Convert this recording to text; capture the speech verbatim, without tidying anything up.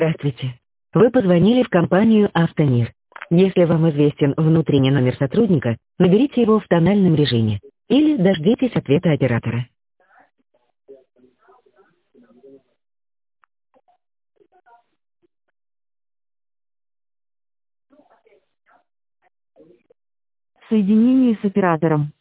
Здравствуйте. Вы позвонили в компанию «Автомир». Если вам известен внутренний номер сотрудника, наберите его в тональном режиме или дождитесь ответа оператора. Соединение с оператором.